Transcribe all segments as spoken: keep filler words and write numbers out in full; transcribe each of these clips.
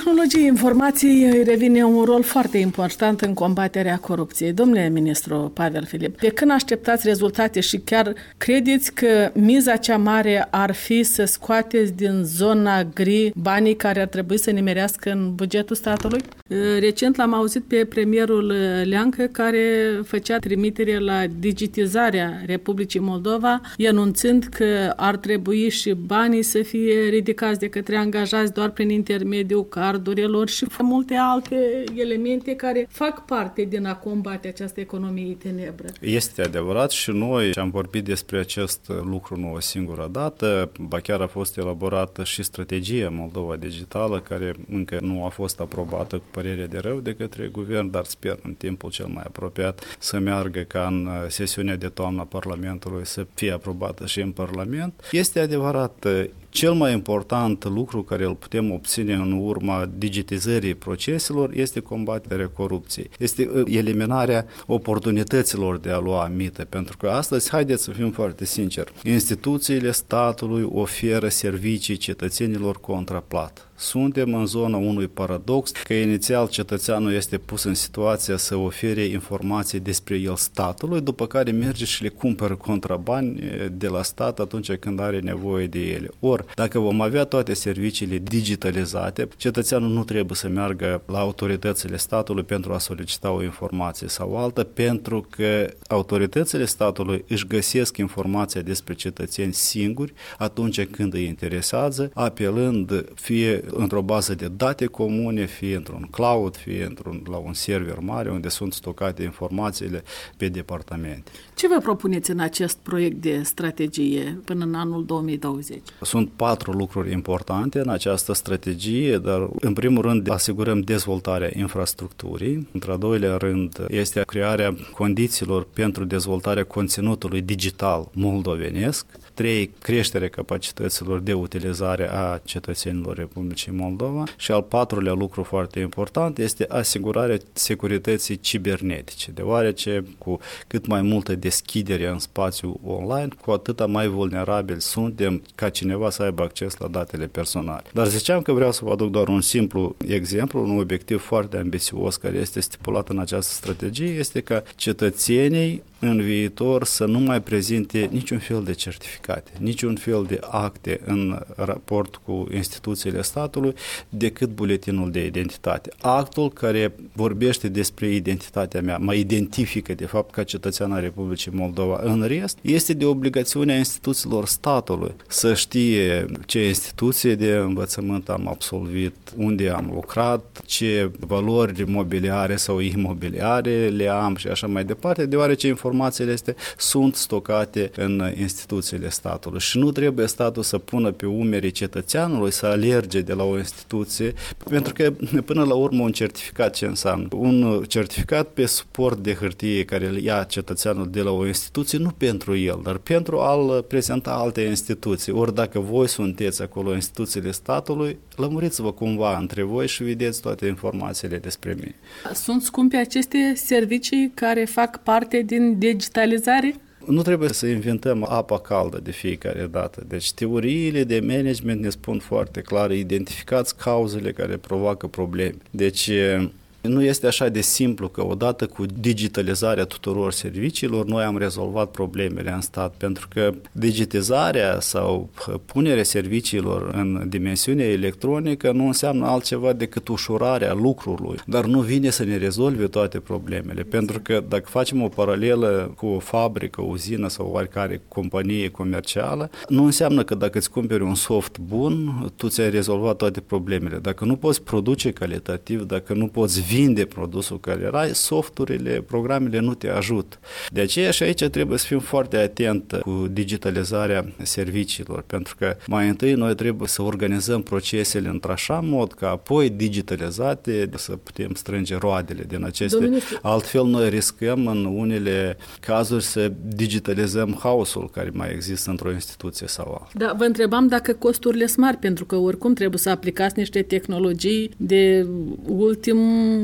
Tehnologiei informației îi revine un rol foarte important în combaterea corupției. Domnule ministru Pavel Filip, de când așteptați rezultate și chiar credeți că miza cea mare ar fi să scoateți din zona gri banii care ar trebui să nimerească în bugetul statului? Recent l-am auzit pe premierul Leancă care făcea trimitere la digitizarea Republicii Moldova, anunțând că ar trebui și banii să fie ridicați de către angajați doar prin intermediul cardurilor și multe alte elemente care fac parte din a combate această economie tenebră. Este adevărat și noi am vorbit despre acest lucru nu o singură dată, ba chiar a fost elaborată și strategia Moldova Digitală, care încă nu a fost aprobată cu părere de rău de către guvern, dar sper în timpul cel mai apropiat să meargă ca în sesiunea de toamnă a Parlamentului să fie aprobată și în Parlament. Este adevărat, cel mai important lucru care îl putem obține în urma digitizării proceselor este combaterea corupției. Este eliminarea oportunităților de a lua mită, pentru că astăzi, haideți să fim foarte sinceri, instituțiile statului oferă servicii cetățenilor contra plată. Suntem în zona unui paradox, că inițial cetățeanul este pus în situația să ofere informații despre el statului, după care merge și le cumpără contra bani de la stat atunci când are nevoie de ele. Ori, dacă vom avea toate serviciile digitalizate, cetățeanul nu trebuie să meargă la autoritățile statului pentru a solicita o informație sau alta, pentru că autoritățile statului își găsesc informația despre cetățeni singuri atunci când îi interesează, apelând fie într-o bază de date comune, fie într-un cloud, fie într-un, la un server mare unde sunt stocate informațiile pe departamente. Ce vă propuneți în acest proiect de strategie până în anul două mii douăzeci? Sunt patru lucruri importante în această strategie, dar în primul rând asigurăm dezvoltarea infrastructurii, într-al doilea rând este crearea condițiilor pentru dezvoltarea conținutului digital moldovenesc, trei, creșterea capacităților de utilizare a cetățenilor Republicii Moldova și al patrulea lucru foarte important este asigurarea securității cibernetice, deoarece cu cât mai multă deschidere în spațiu online, cu atât mai vulnerabili suntem ca cineva să aibă acces la datele personale. Dar ziceam că vreau să vă aduc doar un simplu exemplu, un obiectiv foarte ambițios care este stipulat în această strategie, este ca cetățenii în viitor să nu mai prezinte niciun fel de certificate, niciun fel de acte în raport cu instituțiile statului decât buletinul de identitate. Actul care vorbește despre identitatea mea, mă identifică de fapt ca cetățean al Republicii Moldova. În rest, este de obligațiunea instituțiilor statului să știe ce instituție de învățământ am absolvit, unde am lucrat, ce valori mobiliare sau imobiliare le am și așa mai departe, deoarece informațiile astea sunt stocate în instituțiile statului și nu trebuie statul să pună pe umerii cetățeanului să alerge de la o instituție, pentru că până la urmă un certificat ce înseamnă? Un certificat pe suport de hârtie care îl ia cetățeanul de la o instituție, nu pentru el, dar pentru a-l prezenta alte instituții. Ori dacă voi sunteți acolo instituțiile statului, lămuriți-vă cumva între voi și vedeți toate informațiile despre mine. Sunt scumpe aceste servicii care fac parte din digitalizare? Nu trebuie să inventăm apa caldă de fiecare dată. Deci teoriile de management ne spun foarte clar, identificați cauzele care provoacă probleme. Deci nu este așa de simplu că odată cu digitalizarea tuturor serviciilor noi am rezolvat problemele în stat, pentru că digitizarea sau punerea serviciilor în dimensiunea electronică nu înseamnă altceva decât ușurarea lucrului, dar nu vine să ne rezolve toate problemele, pentru că dacă facem o paralelă cu o fabrică, o uzină sau oricare companie comercială, nu înseamnă că dacă îți cumperi un soft bun, tu ți-ai rezolvat toate problemele. Dacă nu poți produce calitativ, dacă nu poți vinde produsul care erai, softurile, programele nu te ajută. De aceea și aici trebuie să fim foarte atenți cu digitalizarea serviciilor, pentru că mai întâi noi trebuie să organizăm procesele într-așa mod că apoi digitalizate să putem strânge roadele din aceste. Domnule, altfel noi riscăm în unele cazuri să digitalizăm haosul care mai există într-o instituție sau alta. Da, vă întrebam dacă costurile sunt mari, pentru că oricum trebuie să aplicați niște tehnologii de ultim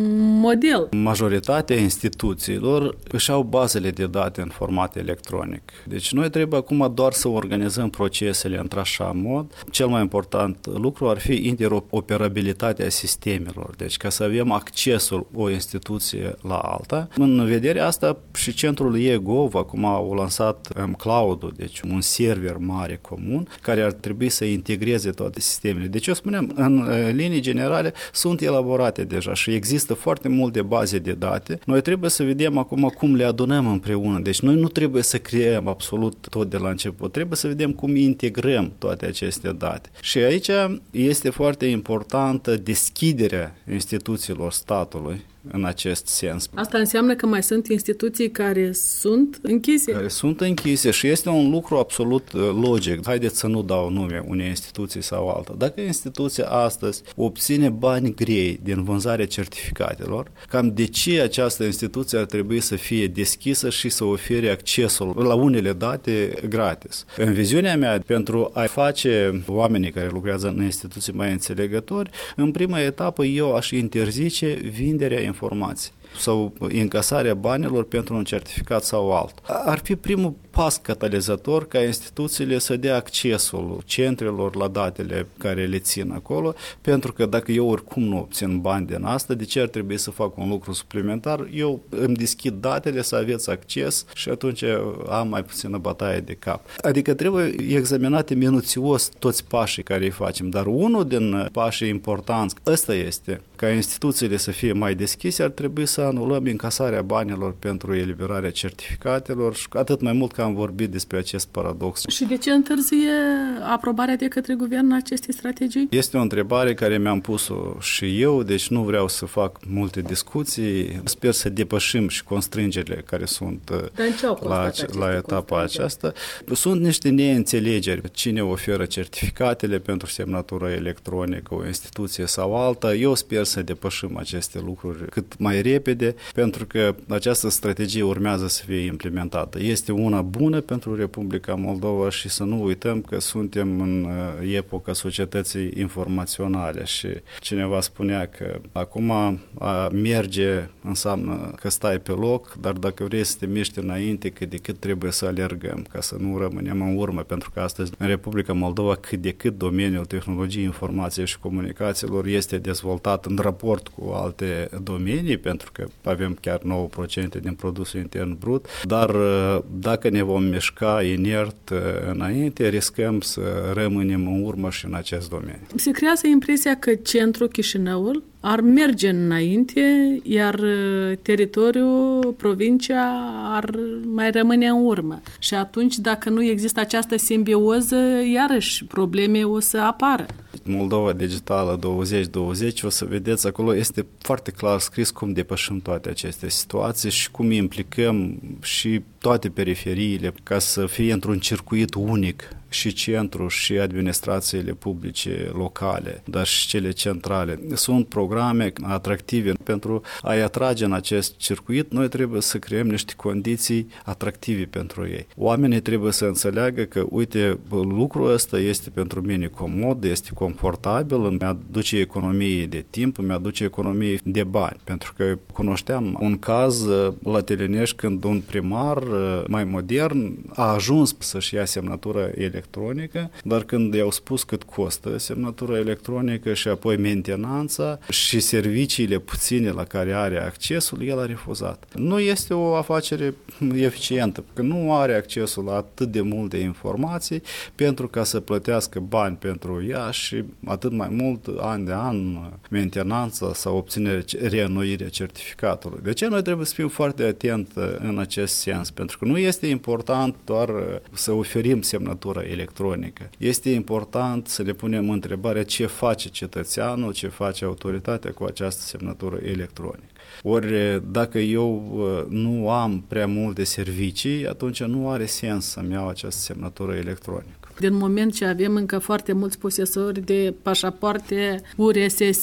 model. Majoritatea instituțiilor își au bazele de date în format electronic. Deci noi trebuie acum doar să organizăm procesele într-așa mod. Cel mai important lucru ar fi interoperabilitatea sistemelor. Deci ca să avem accesul o instituție la alta. În vederea asta și centrul e-gov acum au lansat cloud-ul, deci un server mare comun care ar trebui să integreze toate sistemele. Deci eu spuneam, în linii generale sunt elaborate deja și există foarte multe baze de date. Noi trebuie să vedem acum cum le adunăm împreună. Deci noi nu trebuie să creăm absolut tot de la început. Trebuie să vedem cum integrăm toate aceste date. Și aici este foarte importantă deschiderea instituțiilor statului în acest sens. Asta înseamnă că mai sunt instituții care sunt închise? Care sunt închise și este un lucru absolut logic. Haideți să nu dau nume unei instituții sau alta. Dacă instituția astăzi obține bani grei din vânzarea certificatelor, cam de ce această instituție ar trebui să fie deschisă și să ofere accesul la unele date gratis? În viziunea mea, pentru a face oamenii care lucrează în instituții mai înțelegători, în prima etapă eu aș interzice vinderea informații sau încasarea banilor pentru un certificat sau altul. Ar fi primul pas catalizator ca instituțiile să dea accesul centrelor la datele care le țin acolo, pentru că dacă eu oricum nu obțin bani din asta, de ce ar trebui să fac un lucru suplimentar? Eu îmi deschid datele să aveți acces și atunci am mai puțină bătaie de cap. Adică trebuie examinate minuțios toți pașii care îi facem, dar unul din pașii importanți, ăsta este, ca instituțiile să fie mai deschise, ar trebui să anulăm încasarea banilor pentru eliberarea certificatelor și atât mai mult că am vorbit despre acest paradox. Și de ce întârzie aprobarea de către guvern în aceste strategii? Este o întrebare care mi-am pus-o și eu, deci nu vreau să fac multe discuții. Sper să depășim și constrângerile care sunt la, la etapa aceasta. Sunt niște neînțelegeri. Cine oferă certificatele pentru semnătură electronică, o instituție sau alta? Eu sper să depășim aceste lucruri cât mai repede, pentru că această strategie urmează să fie implementată. Este una bună pentru Republica Moldova și să nu uităm că suntem în epoca societății informaționale și cineva spunea că acum a merge înseamnă că stai pe loc, dar dacă vrei să te miști înainte, cât de cât trebuie să alergăm ca să nu rămânem în urmă, pentru că astăzi în Republica Moldova cât de cât domeniul tehnologiei informației și comunicațiilor este dezvoltat în raport cu alte domenii, pentru că avem chiar nouă la sută din produsul intern brut, dar dacă ne vom mișca inert înainte, riscăm să rămânem în urmă și în acest domeniu. Se creează impresia că centrul Chișinăul ar merge înainte, iar teritoriul, provincia, ar mai rămâne în urmă. Și atunci, dacă nu există această simbioză, iarăși probleme o să apară. Moldova Digitală douăzeci douăzeci, o să vedeți, acolo este foarte clar scris cum depășim toate aceste situații și cum implicăm și toate periferiile ca să fie într-un circuit unic și centru și administrațiile publice locale, dar și cele centrale. Sunt programe atractive pentru a-i atrage în acest circuit. Noi trebuie să creăm niște condiții atractive pentru ei. Oamenii trebuie să înțeleagă că, uite, lucrul ăsta este pentru mine comod, este confortabil, îmi aduce economie de timp, îmi aduce economie de bani. Pentru că cunoșteam un caz la Telenești când un primar mai modern a ajuns să-și ia semnătură electronică electronică, dar când i-au spus cât costă semnătura electronică și apoi mentenanța și serviciile puține la care are accesul, el a refuzat. Nu este o afacere eficientă, că nu are accesul la atât de multe informații pentru ca să plătească bani pentru ea și atât mai mult an de an mentenanța sau obținerea, reînnoirea certificatului. De ce noi trebuie să fim foarte atenți în acest sens? Pentru că nu este important doar să oferim semnătura electronică. Este important să le punem întrebarea ce face cetățeanul, ce face autoritatea cu această semnătură electronică. Ori dacă eu nu am prea multe servicii, atunci nu are sens să-mi iau această semnătură electronică. Din moment ce avem încă foarte mulți posesori de pașapoarte U R S S,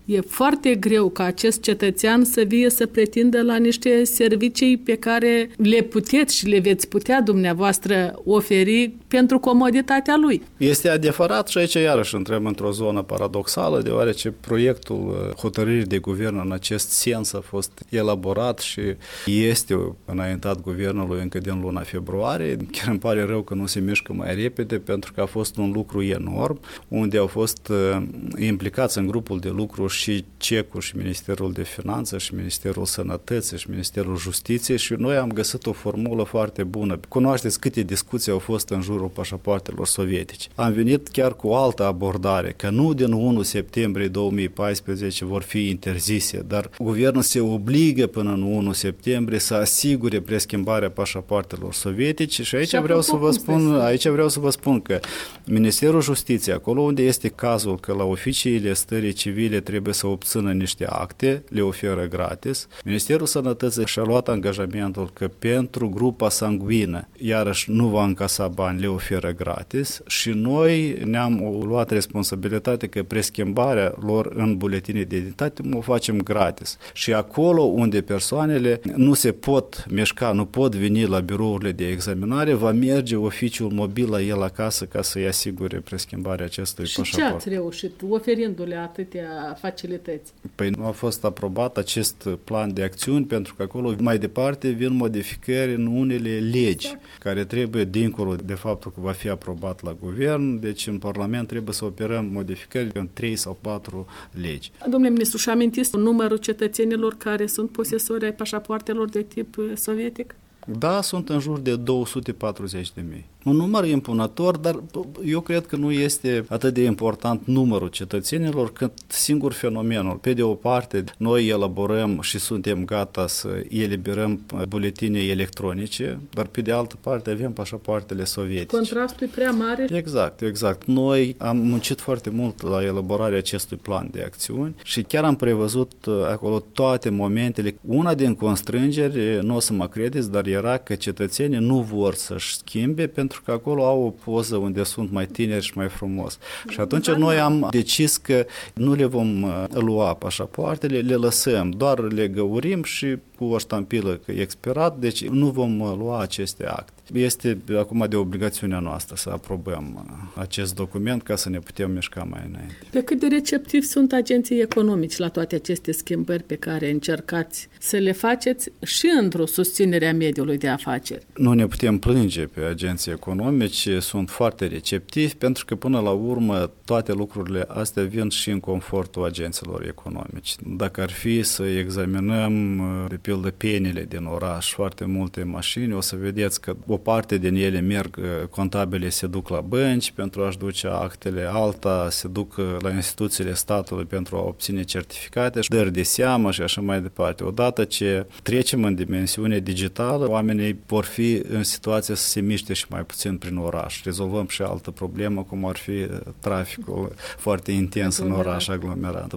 E foarte greu ca acest cetățean să vie să pretindă la niște servicii pe care le puteți și le veți putea dumneavoastră oferi pentru comoditatea lui. Este adevărat și aici iarăși intrăm într-o zonă paradoxală, deoarece proiectul hotărârii de guvern în acest sens a fost elaborat și este înaintat guvernului încă din luna februarie. Chiar îmi pare rău că nu se mișcă mai repede, pentru că a fost un lucru enorm, unde au fost implicați în grupul de lucru și C E C U și Ministerul de Finanțe și Ministerul Sănătății și Ministerul Justiției și noi am găsit o formulă foarte bună. Cunoașteți câte discuții au fost în jurul pașapoartelor sovietice. Am venit chiar cu o altă abordare, că nu din unu septembrie două mii paisprezece vor fi interzise, dar guvernul se obligă până în unu septembrie să asigure preschimbarea pașapoartelor sovietice și aici vreau să vă spun, aici vreau să vă spun că Ministerul Justiției, acolo unde este cazul că la oficiile stării civile trebuie să obțină niște acte, le oferă gratis. Ministerul Sănătății și-a luat angajamentul că pentru grupa sanguină, iarăși nu va încasa bani, le oferă gratis și noi ne-am luat responsabilitatea că preschimbarea lor în buletine de identitate o facem gratis. Și acolo unde persoanele nu se pot mișca, nu pot veni la birourile de examinare, va merge oficiul mobil la el acasă ca să-i asigure preschimbarea acestui și pașaport. Și ce ați reușit, oferindu-le atâtea facilități? Păi nu a fost aprobat acest plan de acțiuni, pentru că acolo mai departe vin modificări în unele legi, exact, care trebuie, dincolo de faptul că va fi aprobat la guvern, deci în Parlament trebuie să operăm modificări în trei sau patru legi. Domnule ministru, și amintiți numărul cetățenilor care sunt posesori ai pașapoartelor de tip sovietic? Da, sunt în jur de două sute patruzeci de mii. Un număr impunător, dar eu cred că nu este atât de important numărul cetățenilor, cât singur fenomenul. Pe de o parte, noi elaborăm și suntem gata să eliberăm buletine electronice, dar pe de altă parte avem pașapoartele sovietice. Contrastul e prea mare? Exact, exact. Noi am muncit foarte mult la elaborarea acestui plan de acțiuni și chiar am prevăzut acolo toate momentele. Una din constrângeri, nu o să mă credeți, dar era că cetățenii nu vor să-și schimbe pentru că acolo au o poză unde sunt mai tineri și mai frumos. Și atunci noi am decis că nu le vom lua pașapoartele, le lăsăm, doar le găurim și cu o ștampilă că e expirat, deci nu vom lua aceste acte. Este acum de obligațiunea noastră să aprobăm acest document ca să ne putem mișca mai înainte. Pe cât de receptivi sunt agenții economici la toate aceste schimbări pe care încercați să le faceți și într-o susținere a mediului de afaceri? Nu ne putem plânge pe agenții economici, sunt foarte receptivi pentru că până la urmă toate lucrurile astea vin și în confortul agenților economici. Dacă ar fi să examinăm, de pildă, penile din oraș, foarte multe mașini, o să vedeți că o parte din ele merg, contabile se duc la bănci pentru a-și duce actele, alta se duc la instituțiile statului pentru a obține certificate și dări de seamă și așa mai departe. Odată ce trecem în dimensiune digitală, oamenii vor fi în situația să se miște și mai puțin prin oraș. Rezolvăm și altă problemă, cum ar fi traficul foarte intens în oraș aglomerat.